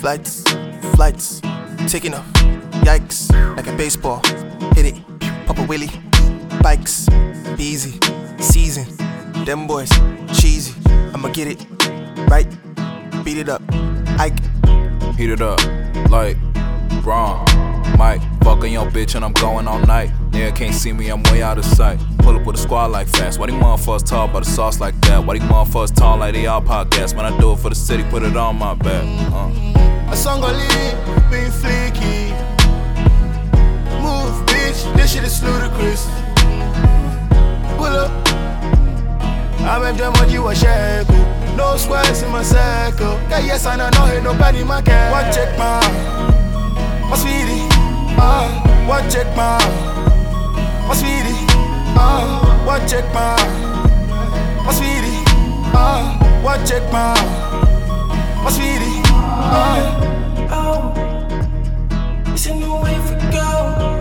Flights, flights, taking off. Yikes, like a baseball. Hit it, pop a willy. Bikes, be easy. Season, them boys, cheesy. I'ma get it right. Beat it up. Ike. Heat it up, like Ron, Mike. Fucking your bitch and I'm going all night. Nigga can't see me, I'm way out of sight. Pull up with a squad like fast. Why these motherfuckers talk about the sauce like that? Why these motherfuckers talk like they all podcasts? When I do it for the city, put it on my back. A song gon' lead, being flaky. Move, bitch, this shit is ludicrous. Pull up, I make them what you a shackle. No squares in my circle. Yeah, yes, and I know ain't nobody in my car. One check my sweetie. One check my sweetie. One check my sweetie. One check my sweetie. Oh, it's a new way for go.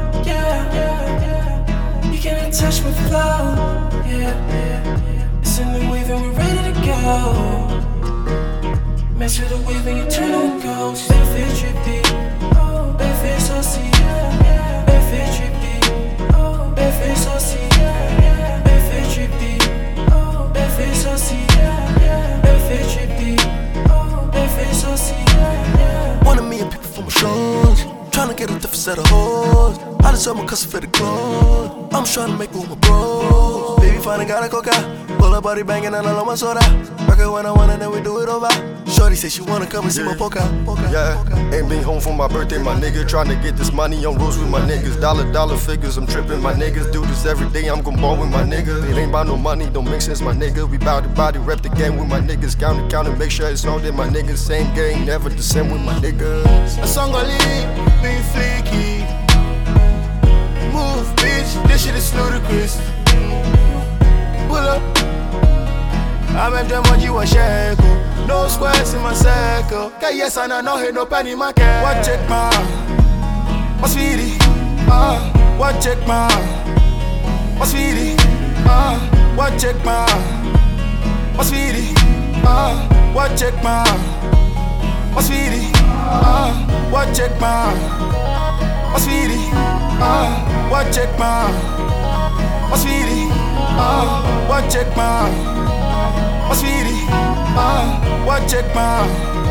Yeah. You can't touch my flow. Yeah. It's a new wave and we're ready to go. Mess with the wave and you turn on ghost. Benefit trippy. Benefit saucy. Benefit trippy. Benefit saucy. Benefit trippy. Benefit saucy. Benefit trippy. Benefit saucy. Wanted me a people for my shows. Tryna get a different set of hoes. I just told my cousin for the clothes. I'm trying to make room with bros. Baby finally got a coca. Pull her body banging and I love my soda. Rock it when I want and then we do it over. Shorty say she wanna come and see my poker. Yeah, ain't been home for my birthday, my nigga. Tryna get this money on roads with my niggas. Dollar figures, I'm tripping, my niggas. Do this every day, I'm gon' ball with my niggas. It ain't about no money, don't make sense, my nigga. We bout to body, rep the game with my niggas. Count and make sure it's all that my niggas. Same gang, never the same with my niggas. A song gon' lead, being flaky. Move, bitch, this shit is ludicrous. Pull up, I make them what you a shackle. No squares in my circle. Yeah, yes, and I know ain't no penny in my car. One check my sweetie. One check my sweetie. One check my sweetie. One check my sweetie. One check my sweetie. One check my sweetie. One check my sweetie. One check my